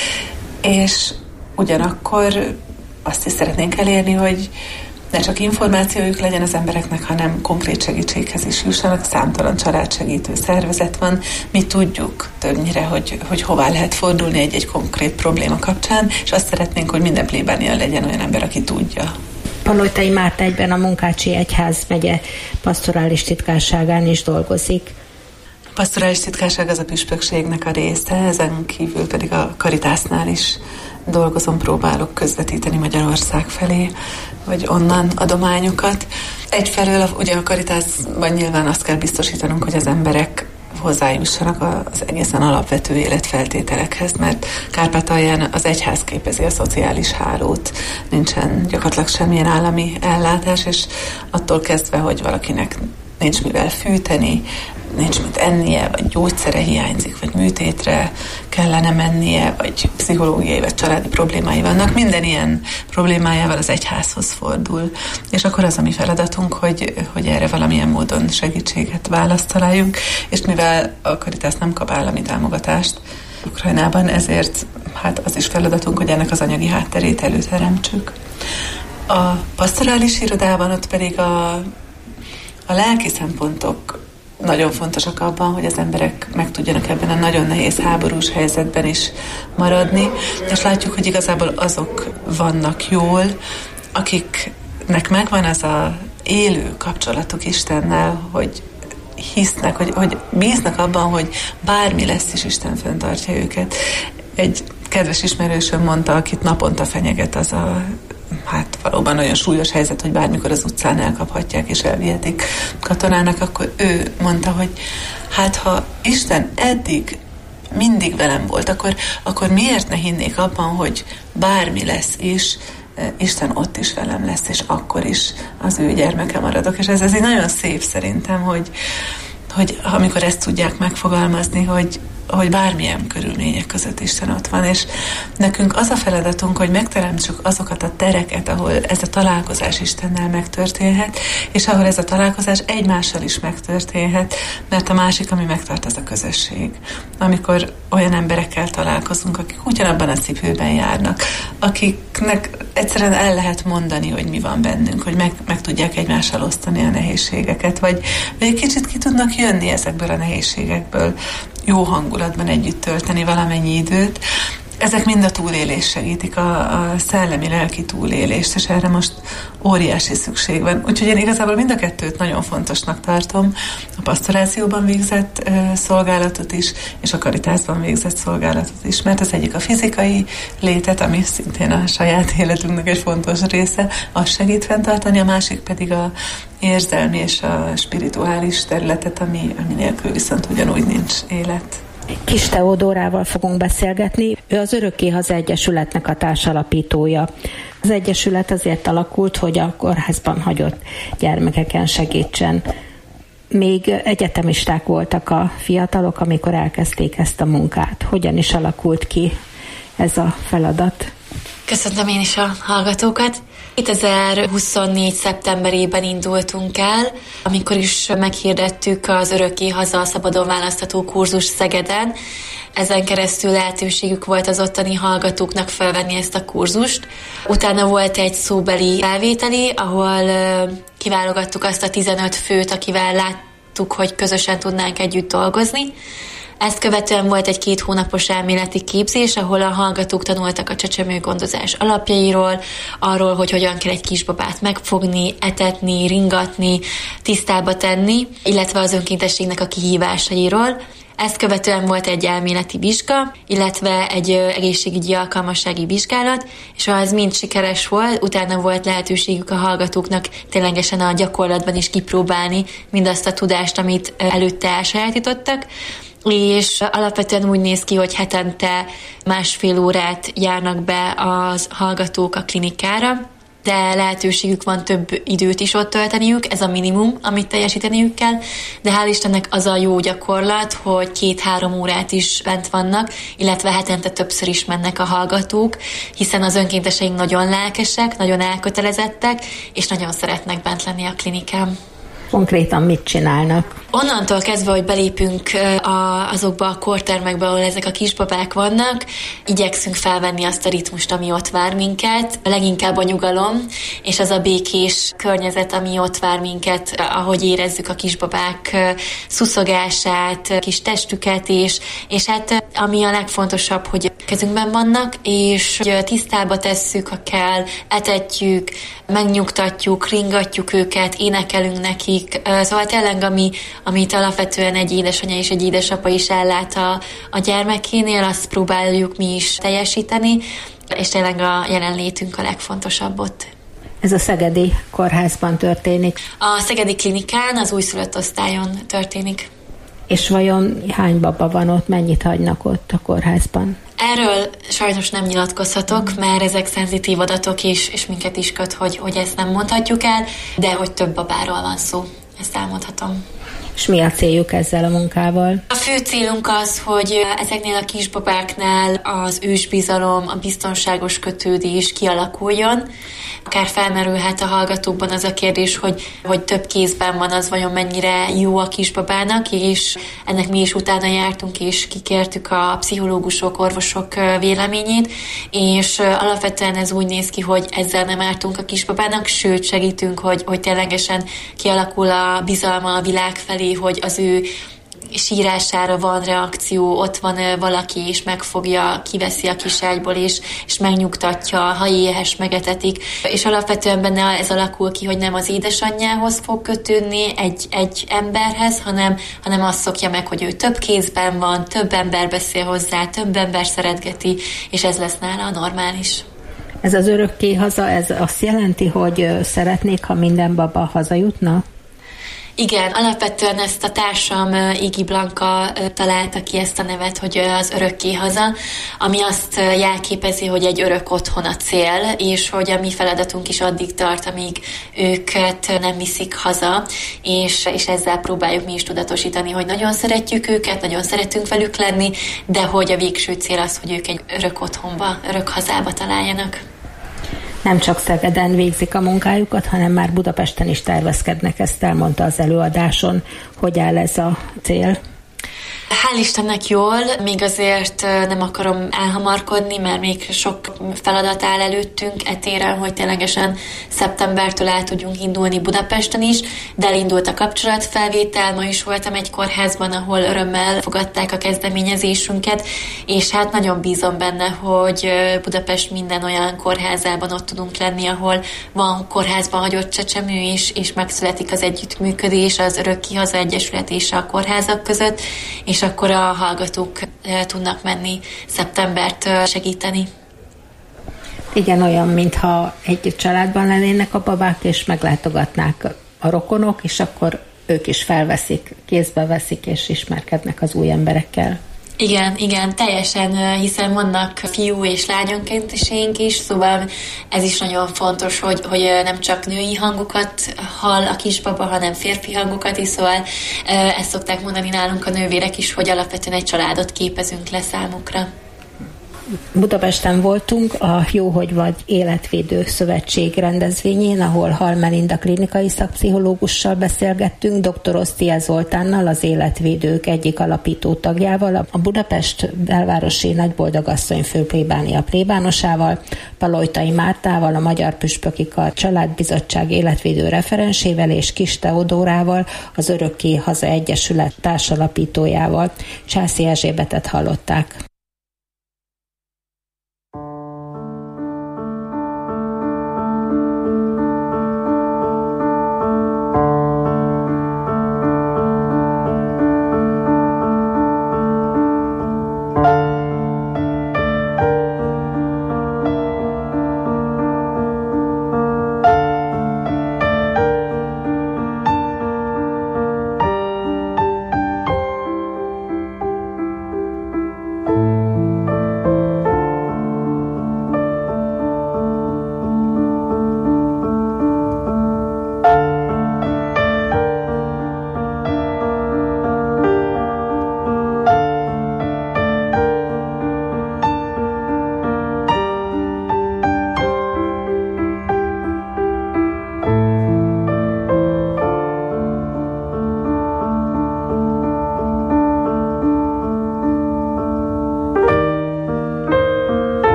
[SPEAKER 11] És ugyanakkor azt is szeretnénk elérni, hogy ne csak információjuk legyen az embereknek, hanem konkrét segítséghez is jussanak. Számtalan családsegítő szervezet van. Mi tudjuk többnyire, hogy, hogy hová lehet fordulni egy-egy konkrét probléma kapcsán, és azt szeretnénk, hogy minden plébánián legyen olyan ember, aki tudja.
[SPEAKER 12] Palottai Márta egyben a Munkácsi Egyházmegye pastorális titkárságán is dolgozik.
[SPEAKER 11] A pastorális titkárság az a püspökségnek a része, ezen kívül pedig a Karitásnál is dolgozom, próbálok közvetíteni Magyarország felé, vagy onnan adományokat. Egyfelől ugye a Karitásban nyilván azt kell biztosítanunk, hogy az emberek hozzájussanak az egészen alapvető életfeltételekhez, mert Kárpátalján az egyház képezi a szociális hálót, nincsen gyakorlatilag semmilyen állami ellátás, és attól kezdve, hogy valakinek nincs mivel fűteni, nincs mit ennie, vagy gyógyszere hiányzik, vagy műtétre kellene mennie, vagy pszichológiai, vagy családi problémái vannak. Minden ilyen problémájával az egyházhoz fordul. És akkor az a mi feladatunk, hogy, hogy erre valamilyen módon segítséget, választ találjunk, és mivel a Caritas nem kap állami támogatást Ukrajnában, ezért hát az is feladatunk, hogy ennek az anyagi hátterét előteremtsük. A pastorális irodában ott pedig a, a lelki szempontok nagyon fontosak abban, hogy az emberek meg tudjanak ebben a nagyon nehéz háborús helyzetben is maradni, és látjuk, hogy igazából azok vannak jól, akiknek megvan az a élő kapcsolatuk Istennel, hogy hisznek, hogy, hogy bíznak abban, hogy bármi lesz is, Isten fenntartja őket. Egy kedves ismerősöm mondta, akit naponta fenyeget az a hát valóban nagyon súlyos helyzet, hogy bármikor az utcán elkaphatják és elvihetik katonának, akkor ő mondta, hogy hát ha Isten eddig mindig velem volt, akkor, akkor miért ne hinnék abban, hogy bármi lesz is, Isten ott is velem lesz, és akkor is az ő gyermeke maradok. És ez, ez egy nagyon szép szerintem, hogy, hogy amikor ezt tudják megfogalmazni, hogy hogy bármilyen körülmények között Isten ott van, és nekünk az a feladatunk, hogy megteremtsük azokat a tereket, ahol ez a találkozás Istennel megtörténhet, és ahol ez a találkozás egymással is megtörténhet, mert a másik, ami megtart, az a közösség. Amikor olyan emberekkel találkozunk, akik ugyanabban a cipőben járnak, akiknek egyszerűen el lehet mondani, hogy mi van bennünk, hogy meg, meg tudják egymással osztani a nehézségeket, vagy, vagy egy kicsit ki tudnak jönni ezekből a nehézségekből, jó hangulatban együtt tölteni valamennyi időt. Ezek mind a túlélést segítik, a, a szellemi-lelki túlélést, és erre most óriási szükség van. Úgyhogy én igazából mind a kettőt nagyon fontosnak tartom, a pastorációban végzett e, szolgálatot is, és a karitásban végzett szolgálatot is, mert az egyik a fizikai létet, ami szintén a saját életünknek egy fontos része, az segít fenntartani, a másik pedig a érzelmi és a spirituális területet, ami, ami nélkül viszont ugyanúgy nincs élet.
[SPEAKER 12] Kis Teodórával fogunk beszélgetni. Ő az Örökké Haza Egyesületnek a társalapítója. Az Egyesület azért alakult, hogy a kórházban hagyott gyermekeken segítsen. Még egyetemisták voltak a fiatalok, amikor elkezdték ezt a munkát. Hogyan is alakult ki ez a feladat?
[SPEAKER 13] Köszöntöm én is a hallgatókat. kétezer-huszonnégy szeptemberében indultunk el, amikor is meghirdettük az Örökké Haza szabadon választható kurzus Szegeden. Ezen keresztül lehetőségük volt az ottani hallgatóknak felvenni ezt a kurzust. Utána volt egy szóbeli felvételi, ahol kiválogattuk azt a tizenöt főt, akivel láttuk, hogy közösen tudnánk együtt dolgozni. Ezt követően volt egy két hónapos elméleti képzés, ahol a hallgatók tanultak a csecsemőgondozás alapjairól, arról, hogy hogyan kell egy kisbabát megfogni, etetni, ringatni, tisztába tenni, illetve az önkéntességnek a kihívásairól. Ezt követően volt egy elméleti vizsga, illetve egy egészségügyi alkalmassági vizsgálat, és ha ez mind sikeres volt, utána volt lehetőségük a hallgatóknak ténylegesen a gyakorlatban is kipróbálni mindazt a tudást, amit előtte elsajátítottak, és alapvetően úgy néz ki, hogy hetente másfél órát járnak be az hallgatók a klinikára, de lehetőségük van több időt is ott tölteniük, ez a minimum, amit teljesíteniük kell, de hál' Istennek az a jó gyakorlat, hogy két-három órát is bent vannak, illetve hetente többször is mennek a hallgatók, hiszen az önkénteseink nagyon lelkesek, nagyon elkötelezettek, és nagyon szeretnek bent lenni a klinikán.
[SPEAKER 12] Konkrétan mit csinálnak?
[SPEAKER 13] Onnantól kezdve, hogy belépünk a, azokba a kórtermekbe, ahol ezek a kisbabák vannak, igyekszünk felvenni azt a ritmust, ami ott vár minket. Leginkább a nyugalom, és az a békés környezet, ami ott vár minket, ahogy érezzük a kisbabák szuszogását, kis testüket, és, és hát ami a legfontosabb, hogy kezünkben vannak, és tisztába tesszük, ha kell, etetjük, megnyugtatjuk, ringatjuk őket, énekelünk nekik. Szóval tényleg, ami, amit alapvetően egy édesanyja és egy édesapa is ellát a, a gyermekénél, azt próbáljuk mi is teljesíteni, és tényleg a jelenlétünk a legfontosabb ott.
[SPEAKER 12] Ez a szegedi kórházban történik?
[SPEAKER 13] A szegedi klinikán, az újszülött osztályon történik.
[SPEAKER 12] És vajon hány baba van ott, mennyit hagynak ott a kórházban?
[SPEAKER 13] Erről sajnos nem nyilatkozhatok, mert ezek szenzitív adatok is, és minket is köt, hogy, hogy ezt nem mondhatjuk el, de hogy több babáról van szó, ezt elmondhatom.
[SPEAKER 12] És mi a céljuk ezzel a munkával?
[SPEAKER 13] A fő célunk az, hogy ezeknél a kisbabáknál az ősbizalom, a biztonságos kötődés kialakuljon. Akár felmerülhet a hallgatókban az a kérdés, hogy, hogy több kézben van, az vajon mennyire jó a kisbabának, és ennek mi is utána jártunk, és kikértük a pszichológusok, orvosok véleményét, és alapvetően ez úgy néz ki, hogy ezzel nem ártunk a kisbabának, sőt segítünk, hogy, hogy ténylegesen kialakul a bizalma a világ felé, hogy az ő sírására van reakció, ott van valaki, és megfogja, kiveszi a kis ágyból, és, és megnyugtatja, ha éhes, megetetik. És alapvetően benne ez alakul ki, hogy nem az édesanyjához fog kötődni egy, egy emberhez, hanem, hanem azt szokja meg, hogy ő több kézben van, több ember beszél hozzá, több ember szeretgeti, és ez lesz nála a normális.
[SPEAKER 12] Ez az Örökké Haza, ez azt jelenti, hogy szeretnék, ha minden baba hazajutna?
[SPEAKER 13] Igen, alapvetően ezt a társam Igi Blanka találta ki ezt a nevet, hogy az örökké haza, ami azt jelképezi, hogy egy örök otthon a cél, és hogy a mi feladatunk is addig tart, amíg őket nem viszik haza, és, és ezzel próbáljuk mi is tudatosítani, hogy nagyon szeretjük őket, nagyon szeretünk velük lenni, de hogy a végső cél az, hogy ők egy örök otthonba, örök hazába találjanak.
[SPEAKER 12] Nem csak Szegeden végzik a munkájukat, hanem már Budapesten is tervezkednek, ezt elmondta az előadáson. Hogy áll ez a cél?
[SPEAKER 13] Hál' Istennek jól, még azért nem akarom elhamarkodni, mert még sok feladat áll előttünk etéren, hogy ténylegesen szeptembertől el tudjunk indulni Budapesten is, de elindult a kapcsolatfelvétel, ma is voltam egy kórházban, ahol örömmel fogadták a kezdeményezésünket, és hát nagyon bízom benne, hogy Budapest minden olyan kórházában ott tudunk lenni, ahol van kórházban hagyott csecsemő is, és megszületik az együttműködés, az Örökké Haza Egyesület és a kórházak között, és akkor a hallgatók tudnak menni szeptembert segíteni.
[SPEAKER 12] Igen, olyan, mintha egy családban lennének a babák, és meglátogatnák a rokonok, és akkor ők is felveszik, kézbe veszik, és ismerkednek az új emberekkel.
[SPEAKER 13] Igen, igen, teljesen, hiszen vannak fiú és lányonkéntesénk is, szóval ez is nagyon fontos, hogy, hogy nem csak női hangokat hall a kisbaba, hanem férfi hangokat is, szóval ezt szokták mondani nálunk a nővérek is, hogy alapvetően egy családot képezünk le számukra.
[SPEAKER 12] Budapesten voltunk a Jó, hogy vagy Életvédő Szövetség rendezvényén, ahol Hall Melinda klinikai szakpszichológussal beszélgettünk, dr. Osztia Zoltánnal, az Életvédők egyik alapító tagjával, a Budapest belvárosi Nagyboldogasszony főplébánia plébánosával, Palojtai Mártával, a Magyar Püspöki Kar Családbizottság életvédő referensével és Kis Teodórával, az Örökké Haza Egyesület társalapítójával. Császi Erzsébetet hallották.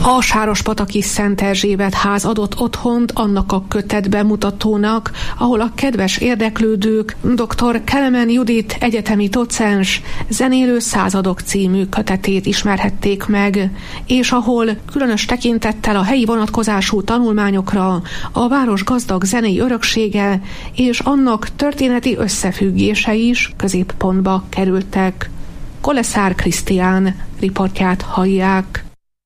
[SPEAKER 7] A sárospataki Szent Erzsébet ház adott otthont annak a kötet bemutatónak, ahol a kedves érdeklődők dr. Kelemen Judit egyetemi docens Zenélő századok című kötetét ismerhették meg, és ahol különös tekintettel a helyi vonatkozású tanulmányokra a város gazdag zenei öröksége és annak történeti összefüggése is középpontba kerültek. Koleszár Krisztián riportját hallják.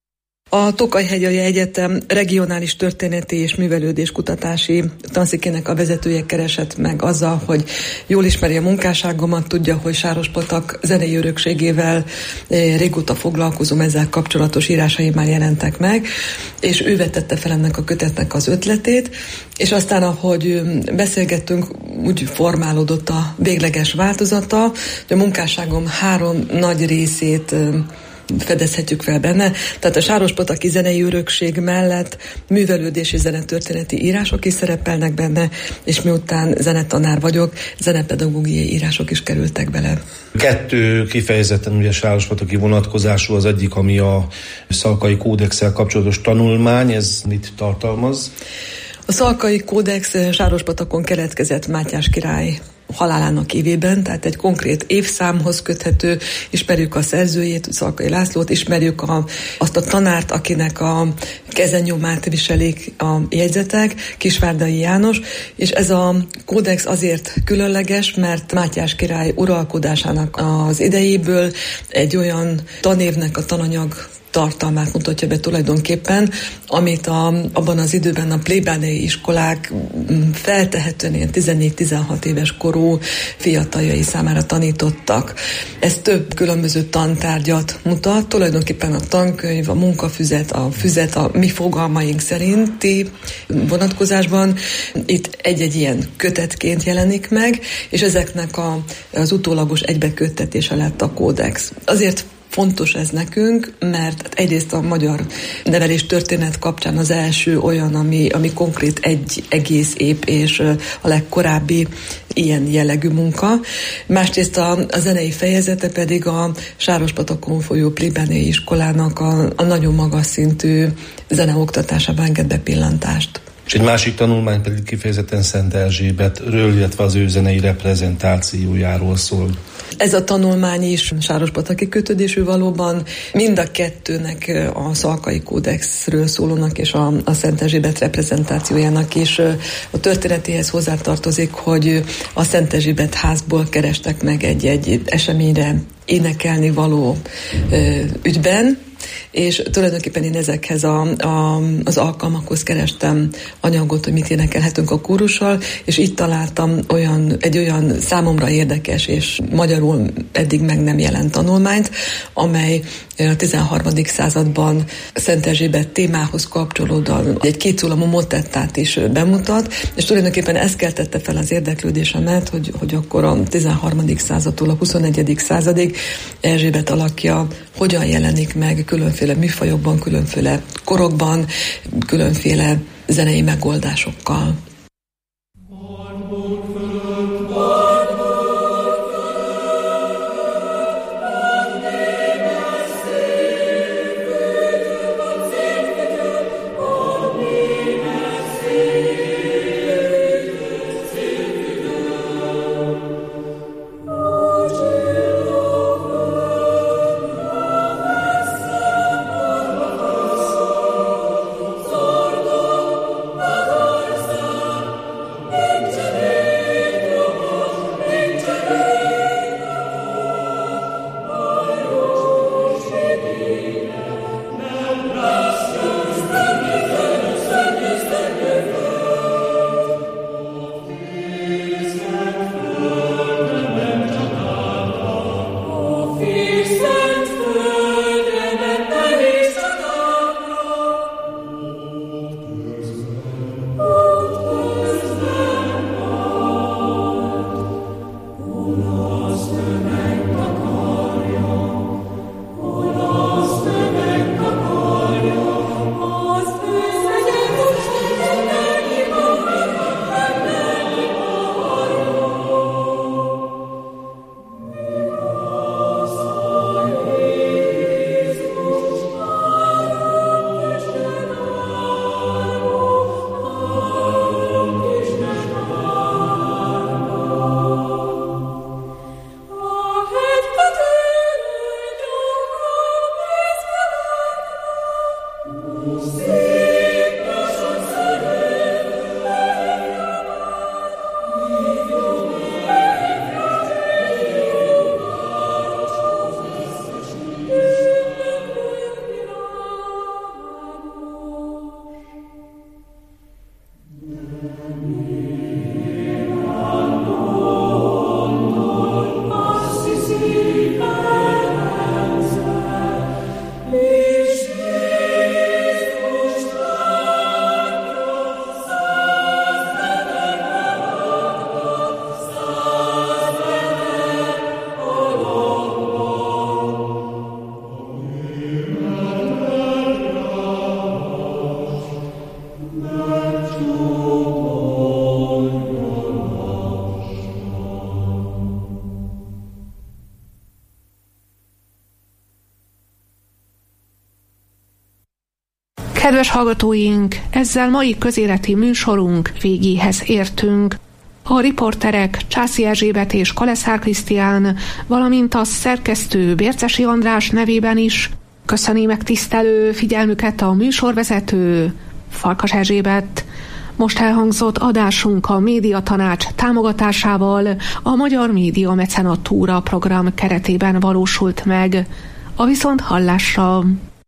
[SPEAKER 14] A Tokaj-hegyalja Egyetem regionális történeti és művelődés kutatási tanszékének a vezetője keresett meg azzal, hogy jól ismeri a munkásságomat, tudja, hogy Sárospatak zenei örökségével régóta foglalkozom, ezzel kapcsolatos írásai már jelentek meg, és ő vetette fel ennek a kötetnek az ötletét, és aztán, ahogy beszélgettünk, úgy formálódott a végleges változata, hogy a munkásságom három nagy részét fedezhetjük fel benne. Tehát a sárospataki zenei örökség mellett művelődési zenetörténeti írások is szerepelnek benne, és miután zenetanár vagyok, zenepedagógiai írások is kerültek bele.
[SPEAKER 15] Kettő kifejezetten ugye sárospataki vonatkozású, az egyik, ami a Szalkai Kódexsel kapcsolatos tanulmány, ez mit tartalmaz?
[SPEAKER 14] A Szalkai Kódex Sárospatakon keletkezett Mátyás király halálának évében, tehát egy konkrét évszámhoz köthető, ismerjük a szerzőjét, Szalkai Lászlót, ismerjük a, azt a tanárt, akinek a kezenyomát viselik a jegyzetek, Kisvárdai János, és ez a kódex azért különleges, mert Mátyás király uralkodásának az idejéből egy olyan tanévnek a tananyag tartalmát mutatja be tulajdonképpen, amit a, abban az időben a plébániai iskolák feltehetően ilyen tizennégy-tizenhat éves korú fiataljai számára tanítottak. Ez több különböző tantárgyat mutat, tulajdonképpen a tankönyv, a munkafüzet, a füzet a mi fogalmaink szerinti vonatkozásban itt egy-egy ilyen kötetként jelenik meg, és ezeknek a, az utólagos egybeköttetése lett a kódex. Azért fontos ez nekünk, mert egyrészt a magyar nevelés történet kapcsán az első olyan, ami, ami konkrét egy egész ép és a legkorábbi ilyen jellegű munka. Másrészt a, a zenei fejezete pedig a Sárospatakon folyó plébániai iskolának a, a nagyon magas szintű zeneoktatásában enged bepillantást.
[SPEAKER 15] És egy másik tanulmány pedig kifejezetten Szent Erzsébetről, illetve az ő zenei reprezentációjáról szól.
[SPEAKER 14] Ez a tanulmány is sárospataki kötődésű valóban, mind a kettőnek a Szalkai Kódexről szólónak és a, a Szent Erzsébet reprezentációjának is a történetéhez hozzátartozik, hogy a Szent Erzsébet házból kerestek meg egy-egy eseményre énekelni való ö, ügyben, és tulajdonképpen én ezekhez a, a, az alkalmakhoz kerestem anyagot, hogy mit énekelhetünk a kórussal, és itt találtam olyan, egy olyan számomra érdekes és magyarul eddig meg nem jelent tanulmányt, amely a tizenharmadik században Szent Erzsébet témához kapcsolódóan egy kétszólamú motettát is bemutat, és tulajdonképpen ez keltette fel az érdeklődésemet, hogy, hogy akkor a tizenharmadik századtól a huszonegyedik századig Erzsébet alakja hogyan jelenik meg különféle műfajokban, különféle korokban, különféle zenei megoldásokkal.
[SPEAKER 5] Sordo,
[SPEAKER 7] Kedves hallgatóink, ezzel mai közéleti műsorunk végéhez értünk. A riporterek Császi Erzsébet és Kaleszár Krisztián, valamint a szerkesztő Bércesi András nevében is köszöni megtisztelő figyelmüket a műsorvezető Farkas Erzsébet. Most elhangzott adásunk a Médiatanács támogatásával a Magyar Média Mecenatúra program keretében valósult meg. A viszonthallásra!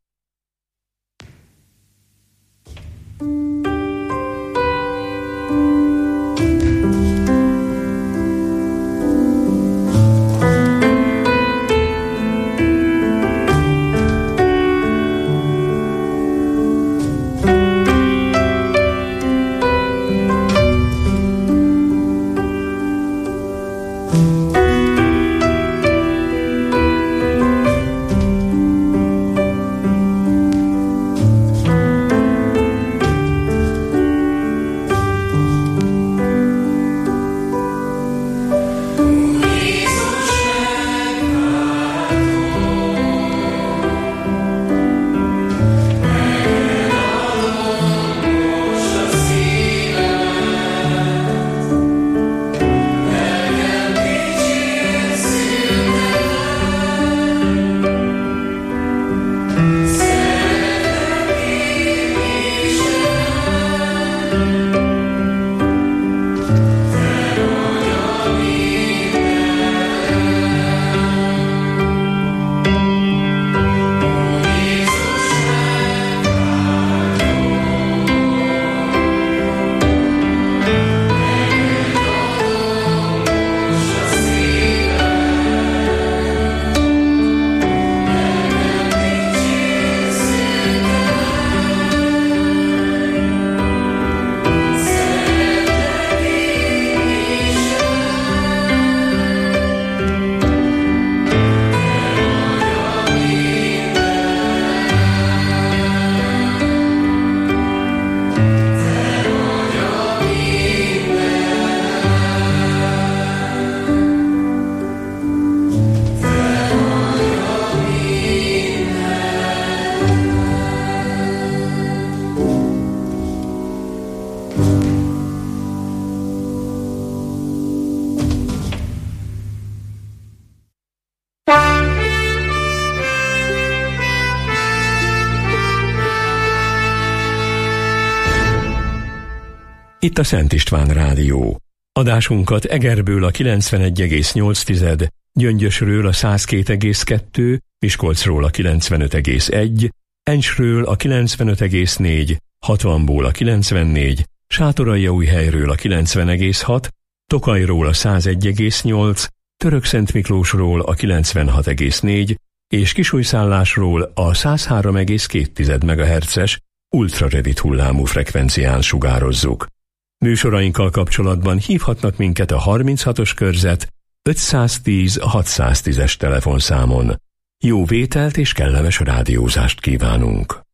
[SPEAKER 1] Itt a Szent István Rádió. Adásunkat Egerből a kilencvenegy egész nyolc, Gyöngyösről a száz két egész kettő, Miskolcról a kilencvenöt egész egy, Encsről a kilencvenöt egész négy, hatvanból a kilencvennégy, Sátoraljaújhelyről a kilencven egész hat, Tokajról a száz egy egész nyolc, Törökszentmiklósról a kilencvenhat egész négy és Kisújszállásról a száz három egész két megahertzes ultrarövid hullámú frekvencián sugározzuk. Műsorainkkal kapcsolatban hívhatnak minket a harminchatos körzet ötszáztíz hatszáztízes telefonszámon. Jó vételt és kellemes rádiózást kívánunk!